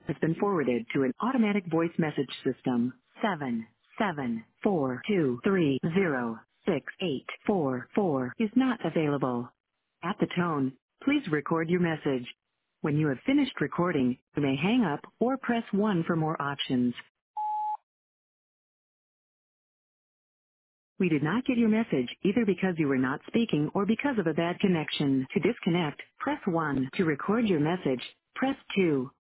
has been forwarded to an automatic voice message system. 774230684 is not available. At the tone, please record your message. When you have finished recording, you may hang up or press 1 for more options. We did not get your message either because you were not speaking or because of a bad connection. To disconnect, press 1. To record your message, press 2.